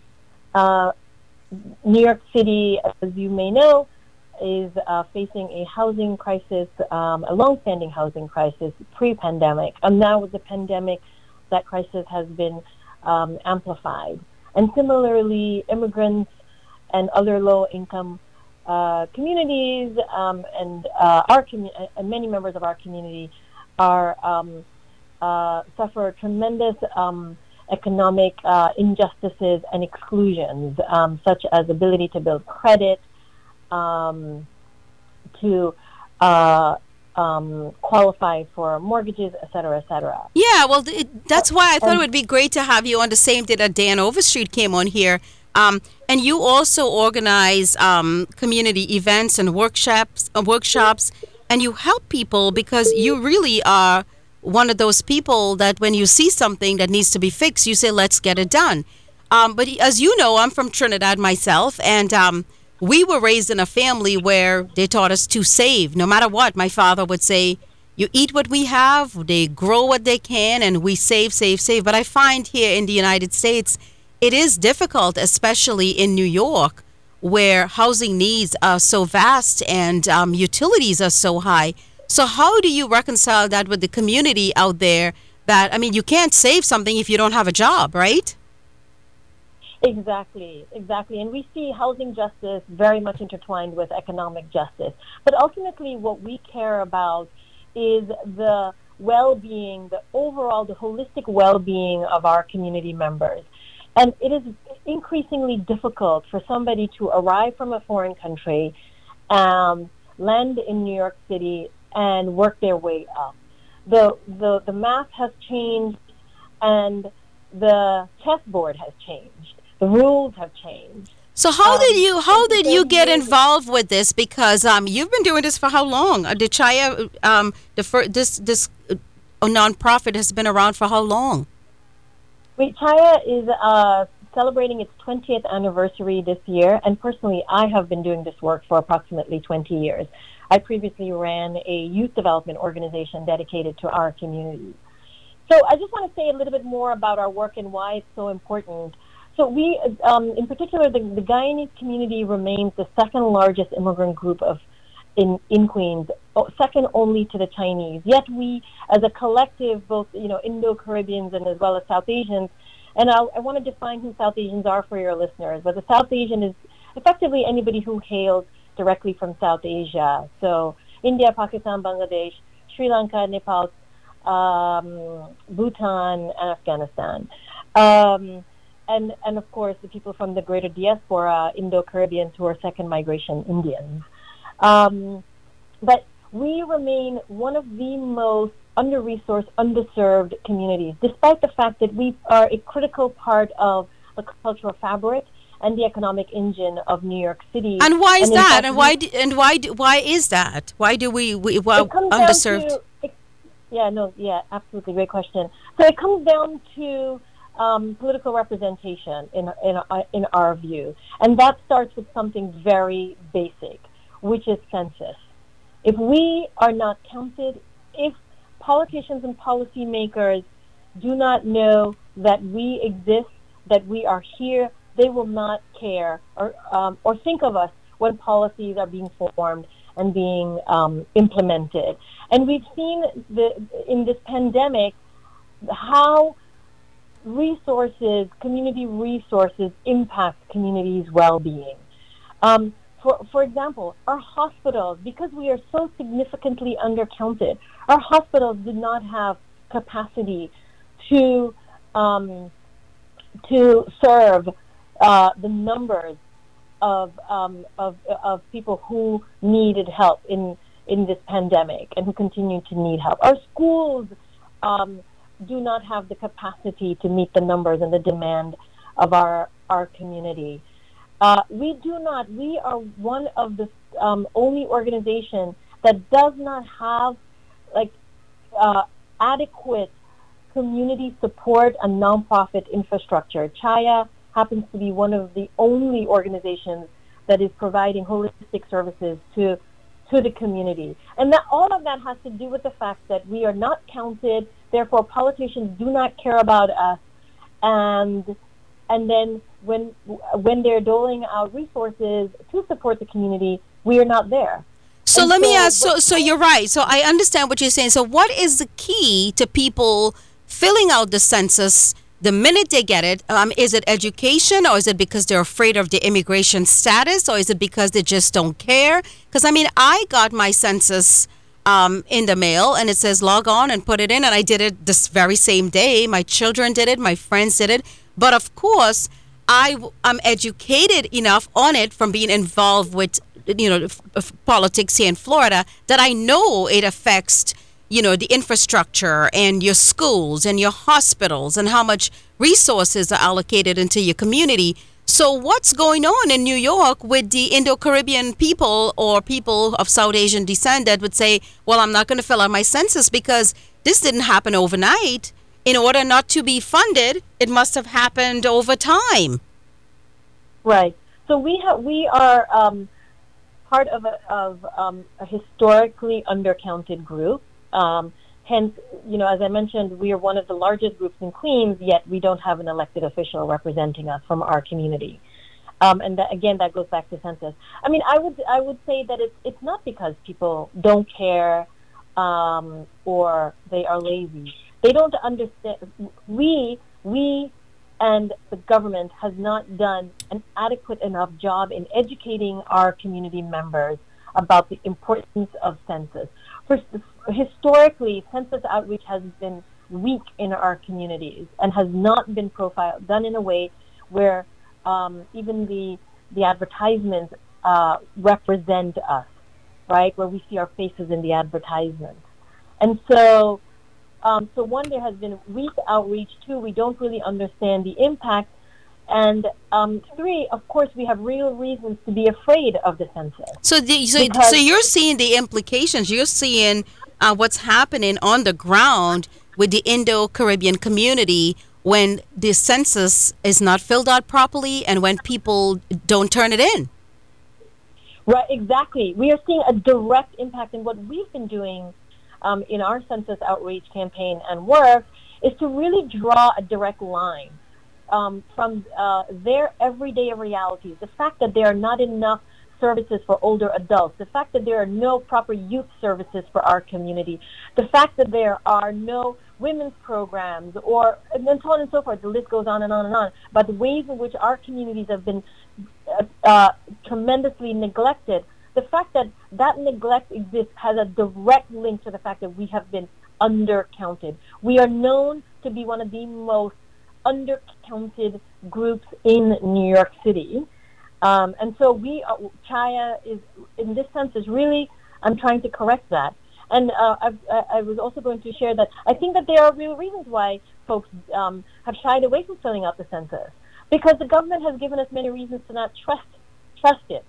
New York City, as you may know, is facing a housing crisis, a long-standing housing crisis pre-pandemic. And now with the pandemic, that crisis has been amplified. And similarly, immigrants and other low-income communities and many members of our community are suffer tremendous economic injustices and exclusions, such as ability to build credit, to qualify for mortgages, et cetera, et cetera. Yeah, well, that's why I thought it would be great to have you on the same day that Dan Overstreet came on here And you also organize community events and workshops, and you help people because you really are one of those people that when you see something that needs to be fixed, you say, let's get it done. But as you know, I'm from Trinidad myself, and we were raised in a family where they taught us to save. No matter what, my father would say, you eat what we have, they grow what they can, and we save, save, save. But I find here in the United States, it is difficult, especially in New York, where housing needs are so vast and utilities are so high. So how do you reconcile that with the community out there that, I mean, you can't save something if you don't have a job, right? Exactly. And we see housing justice very much intertwined with economic justice. But ultimately, what we care about is the well-being, the holistic well-being of our community members. And it is increasingly difficult for somebody to arrive from a foreign country, land in New York City, and work their way up. The math has changed, and the chessboard has changed. The rules have changed. So how did you get involved with this? Because you've been doing this for how long? The Chaya this nonprofit has been around for how long? Chaya is celebrating its 20th anniversary this year, and personally, I have been doing this work for approximately 20 years. I previously ran a youth development organization dedicated to our community. So I just want to say a little bit more about our work and why it's so important. So we, in particular, the Guyanese community remains the second largest immigrant group in Queens, second only to the Chinese. Yet we, as a collective, both Indo-Caribbeans and as well as South Asians, and I want to define who South Asians are for your listeners, but the South Asian is effectively anybody who hails directly from South Asia. So India, Pakistan, Bangladesh, Sri Lanka, Nepal, Bhutan, and Afghanistan. And of course, the people from the greater diaspora, Indo-Caribbeans, who are second migration Indians. But we remain one of the most under-resourced, underserved communities, despite the fact that we are a critical part of the cultural fabric and the economic engine of New York City. And why is that? Why is that? Why do we underserved? Absolutely, great question. So it comes down to political representation in our view, and that starts with something very basic, which is census. If we are not counted, if politicians and policymakers do not know that we exist, that we are here, they will not care or think of us when policies are being formed and being implemented. And we've seen in this pandemic how community resources impact communities' well-being. For example, our hospitals, because we are so significantly undercounted, our hospitals do not have capacity to serve the numbers of people who needed help in this pandemic and who continue to need help. Our schools do not have the capacity to meet the numbers and the demand of our community. We are one of the only organizations that does not have adequate community support and nonprofit infrastructure. Chaya happens to be one of the only organizations that is providing holistic services to the community. And that all of that has to do with the fact that we are not counted, therefore politicians do not care about us, and then when they're doling out resources to support the community, we are not there. So let me ask, so you're right. So I understand what you're saying. So what is the key to people filling out the census the minute they get it? Is it education, or is it because they're afraid of the immigration status, or is it because they just don't care? Because, I mean, I got my census in the mail, and it says log on and put it in, and I did it this very same day. My children did it. My friends did it. But, of course, I'm educated enough on it from being involved with, politics here in Florida that I know it affects the infrastructure and your schools and your hospitals and how much resources are allocated into your community. So what's going on in New York with the Indo-Caribbean people or people of South Asian descent that would say, well, I'm not going to fill out my census because this didn't happen overnight. In order not to be funded, it must have happened over time. Right. So we are part of a historically undercounted group. Hence, as I mentioned, we are one of the largest groups in Queens, yet we don't have an elected official representing us from our community. And that goes back to census. I mean, I would say that it's not because people don't care or they are lazy. They don't understand. We and the government has not done an adequate enough job in educating our community members about the importance of census. Historically, census outreach has been weak in our communities and has not been done in a way where even the advertisements represent us, right? Where we see our faces in the advertisements. And so, one, there has been weak outreach. Two, we don't really understand the impact. And three, of course, we have real reasons to be afraid of the census. So you're seeing the implications. You're seeing what's happening on the ground with the Indo-Caribbean community when the census is not filled out properly and when people don't turn it in. Right, exactly. We are seeing a direct impact, and what we've been doing in our census outreach campaign and work is to really draw a direct line from their everyday realities. The fact that there are not enough services for older adults, the fact that there are no proper youth services for our community, the fact that there are no women's programs, and so on and so forth. The list goes on and on and on. But the ways in which our communities have been tremendously neglected, the fact that neglect exists has a direct link to the fact that we have been undercounted. We are known to be one of the most undercounted groups in New York City. And so Chaya is, in this sense, is really, I'm trying to correct that. And I was also going to share that I think that there are real reasons why folks have shied away from filling out the census, because the government has given us many reasons to not trust it.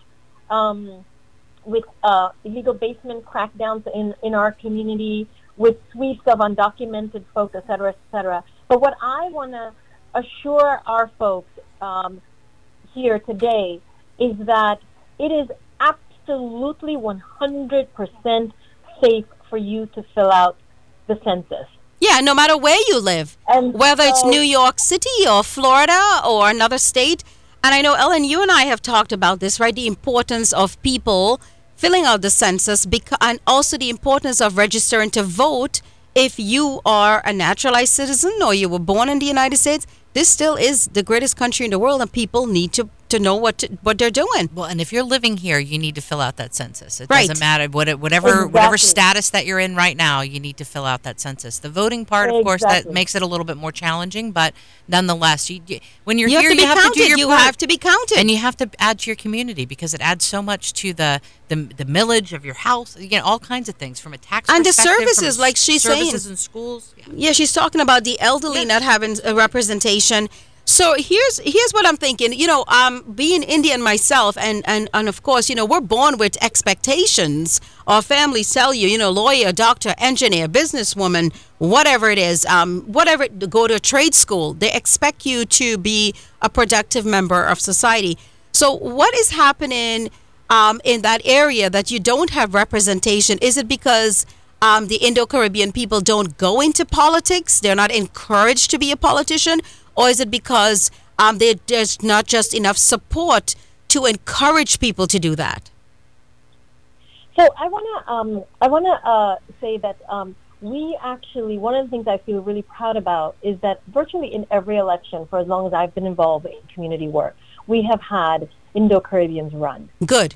With illegal basement crackdowns in our community, with sweeps of undocumented folks, et cetera, et cetera. But what I want to assure our folks here today is that it is absolutely 100% safe for you to fill out the census. Yeah, no matter where you live, and whether it's New York City or Florida or another state. And I know, Ellen, you and I have talked about this, right? The importance of people filling out the census and also the importance of registering to vote. If you are a naturalized citizen or you were born in the United States, this still is the greatest country in the world, and people need to know what they're doing. Well, and if you're living here, you need to fill out that census. It Right. doesn't matter whatever status that you're in right now, you need to fill out that census. The voting part, of course, that makes it a little bit more challenging, but nonetheless, when you're here, you have to do your You part. have to be counted. And you have to add to your community because it adds so much to the millage of your house, all kinds of things from a tax And the perspective, services, from like she's saying. services in schools. Yeah, she's talking about the elderly not having a representation. So here's what I'm thinking. Being Indian myself, and of course, we're born with expectations. Our families tell you, lawyer, doctor, engineer, businesswoman, whatever it is, go to a trade school. They expect you to be a productive member of society. So what is happening in that area that you don't have representation? Is it because the Indo-Caribbean people don't go into politics? They're not encouraged to be a politician? Or is it because there's not just enough support to encourage people to do that? So I want to say that we actually, one of the things I feel really proud about is that virtually in every election, for as long as I've been involved in community work, we have had Indo-Caribbeans run. Good.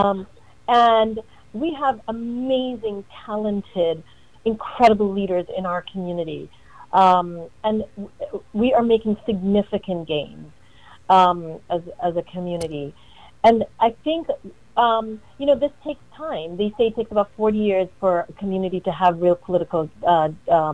And we have amazing, talented, incredible leaders in our community. And we are making significant gains as a community. And I think, this takes time. They say it takes about 40 years for a community to have real political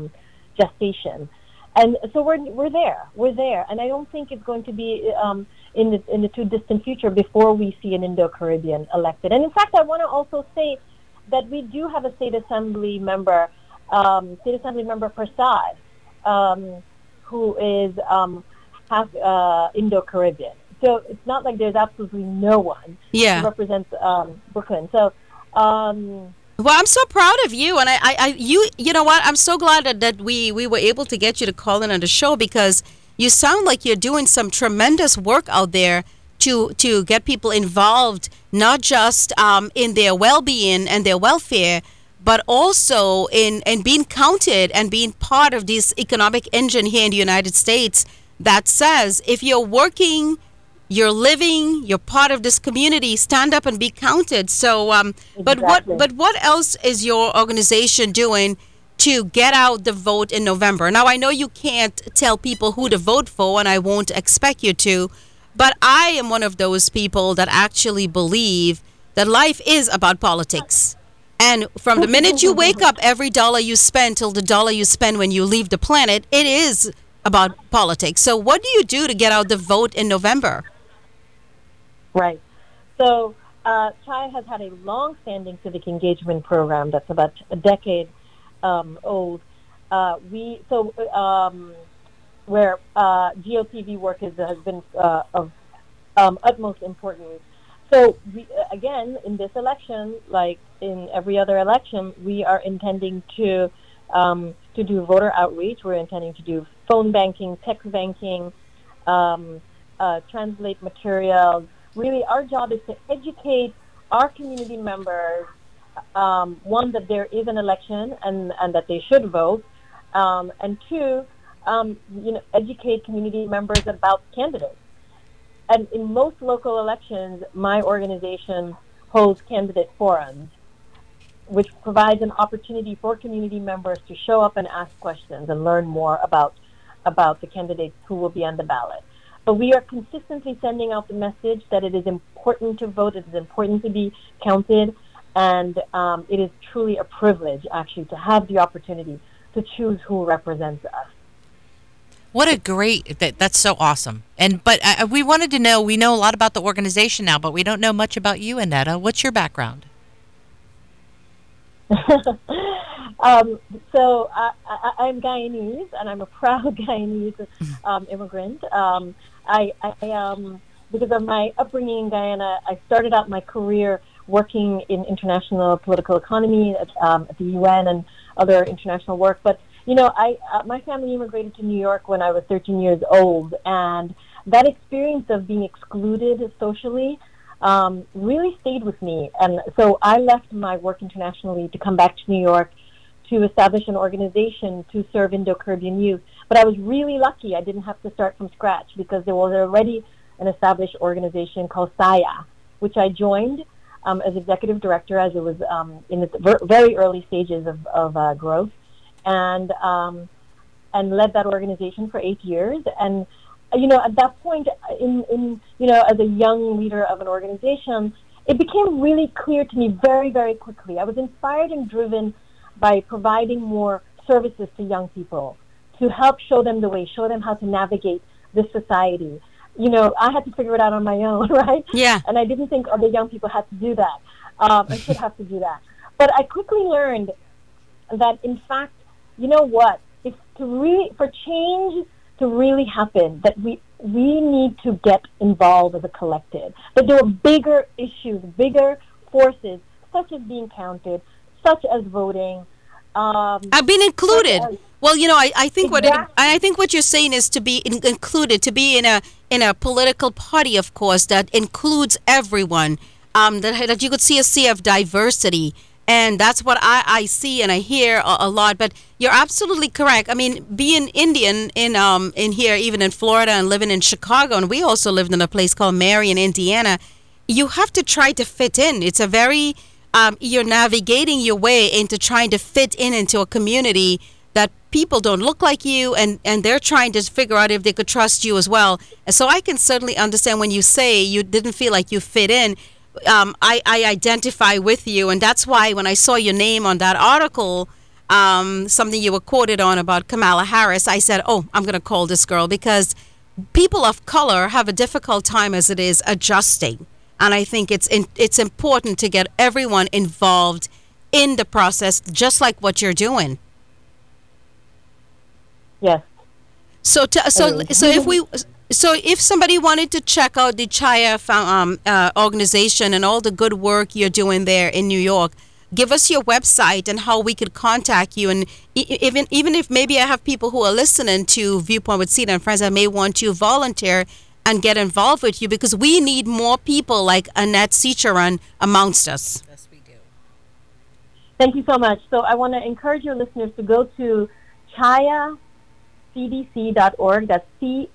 gestation. And so we're there. And I don't think it's going to be, in the too distant future before we see an Indo-Caribbean elected. And in fact, I want to also say that we do have a State Assembly member Prasad, who is half Indo-Caribbean. So it's not like there's absolutely no one who represents Brooklyn. So. Well, I'm so proud of you, and you know what? I'm so glad that we were able to get you to call in on the show, because you sound like you're doing some tremendous work out there to get people involved, not just in their well-being and their welfare, but also in being counted and being part of this economic engine here in the United States that says if you're working, you're living, you're part of this community, stand up and be counted. So, but what else is your organization doing to get out the vote in November? Now, I know you can't tell people who to vote for, and I won't expect you to, but I am one of those people that actually believe that life is about politics. And from the minute you wake up, every dollar you spend till the dollar you spend when you leave the planet, it is about politics. So what do you do to get out the vote in November? Right. So CHAYA has had a long-standing civic engagement program that's about a decade old. Where GOTV work has been of utmost importance. So again, in this election, like in every other election, we are intending to do voter outreach. We're intending to do phone banking, text banking, translate materials. Really, our job is to educate our community members, one, that there is an election and that they should vote, and two, educate community members about candidates. And in most local elections, my organization holds candidate forums, which provides an opportunity for community members to show up and ask questions and learn more about the candidates who will be on the ballot. But we are consistently sending out the message that it is important to vote, it is important to be counted, and it is truly a privilege, actually, to have the opportunity to choose who represents us. What a great, that's so awesome. But we wanted to know, we know a lot about the organization now, but we don't know much about you, Annetta. What's your background? So I'm Guyanese, and I'm a proud Guyanese immigrant. Because of my upbringing in Guyana, I started out my career working in international political economy at the UN and other international work. But my family immigrated to New York when I was 13 years old, and that experience of being excluded socially really stayed with me. And so I left my work internationally to come back to New York to establish an organization to serve Indo-Caribbean youth. But I was really lucky. I didn't have to start from scratch because there was already an established organization called SAYA, which I joined as executive director as it was in its very early stages of growth, and led that organization for 8 years. And at that point, as a young leader of an organization, it became really clear to me very, very quickly. I was inspired and driven by providing more services to young people to help show them the way, show them how to navigate this society. I had to figure it out on my own, right? Yeah. And I didn't think other young people had to do that. I should have to do that. But I quickly learned that, in fact, you know what? For change to really happen, that we need to get involved as a collective. That there are bigger issues, bigger forces, such as being counted, such as voting. I've been included. Well, I think exactly. I think what you're saying is to be included, to be in a political party, of course, that includes everyone. That you could see a sea of diversity. And that's what I see and I hear a lot. But you're absolutely correct. I mean, being Indian in here, even in Florida, and living in Chicago, and we also lived in a place called Marion, Indiana, you have to try to fit in. It's a very, you're navigating your way into trying to fit into a community that people don't look like you, and they're trying to figure out if they could trust you as well. And so I can certainly understand when you say you didn't feel like you fit in. I identify with you, and that's why when I saw your name on that article, something you were quoted on about Kamala Harris, I said, oh, I'm going to call this girl, because people of color have a difficult time as it is adjusting. And I think it's important to get everyone involved in the process, just like what you're doing. Yes. So if somebody wanted to check out the Chaya organization and all the good work you're doing there in New York, give us your website and how we could contact you. And even if maybe I have people who are listening to Viewpoint with Sita and Friends that may want to volunteer and get involved with you, because we need more people like Annette Seacharan amongst us. Yes, we do. Thank you so much. So I want to encourage your listeners to go to ChayACDC.org. That's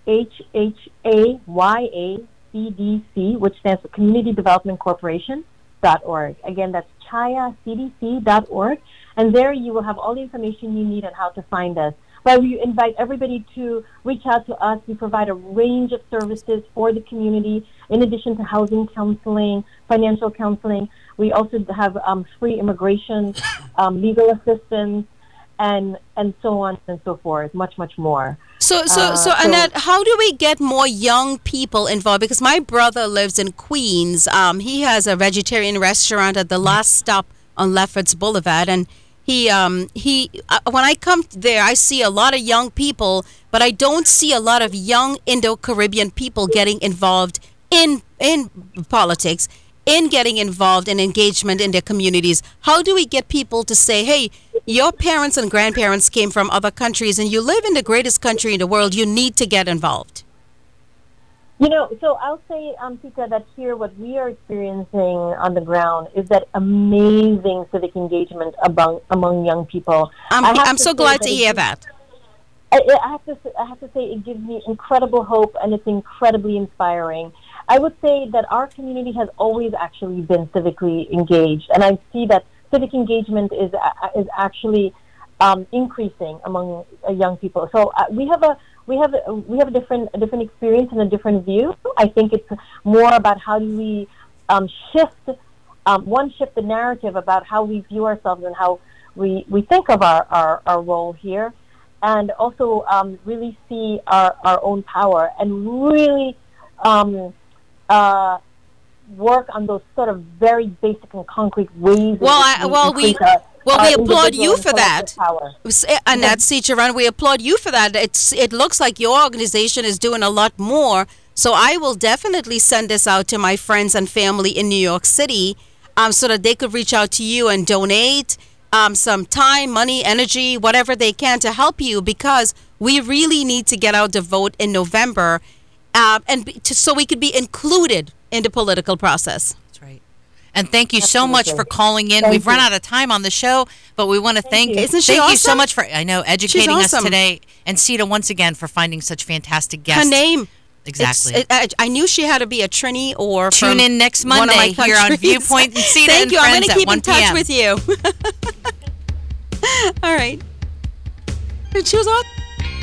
ChhayaCDC, which stands for Community Development Corporation.org. Again, that's ChayACDC.org. And there you will have all the information you need on how to find us. But we invite everybody to reach out to us. We provide a range of services for the community, in addition to housing counseling, financial counseling. We also have free immigration, legal assistance, and so on and so forth, much more. So Annette, how do we get more young people involved? Because my brother lives in Queens. He has a vegetarian restaurant at the last stop on Lefferts Boulevard, and he when I come there, I see a lot of young people, but I don't see a lot of young Indo-Caribbean people getting involved in politics, in getting involved in engagement in their communities. How do we get people to say, hey, your parents and grandparents came from other countries and you live in the greatest country in the world, you need to get involved? So I'll say, Sita, that here what we are experiencing on the ground is that amazing civic engagement among young people. I'm so glad to hear that. I have to say it gives me incredible hope, and it's incredibly inspiring. I would say that our community has always actually been civically engaged, and I see that civic engagement is actually increasing among young people. So we have a different experience and a different view. I think it's more about how do we shift the narrative about how we view ourselves and how we think of our role here, and also really see our own power and really work on those sort of very basic and concrete ways. We applaud you for that. Annette Seacharan, we applaud you for that. It looks like your organization is doing a lot more. So I will definitely send this out to my friends and family in New York City, so that they could reach out to you and donate some time, money, energy, whatever they can to help you, because we really need to get out the vote in November, so we could be included in the political process. That's right. And thank you so much for calling in. We've run out of time on the show, but we want to thank you. Isn't she awesome? Thank you so much for educating us awesome. today, and Sita once again for finding such fantastic guests. Her name. Exactly. I knew she had to be a Trini or tune in next Monday here on Viewpoint and Sita Thank and you. Friends I'm going to keep in touch PM. with you. All right. She was awesome.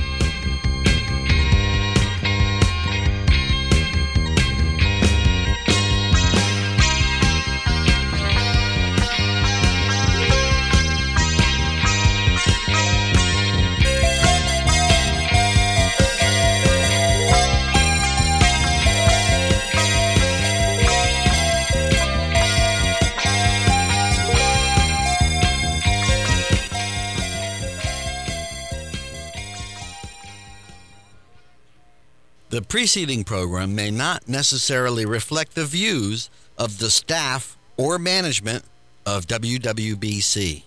The preceding program may not necessarily reflect the views of the staff or management of WWBC.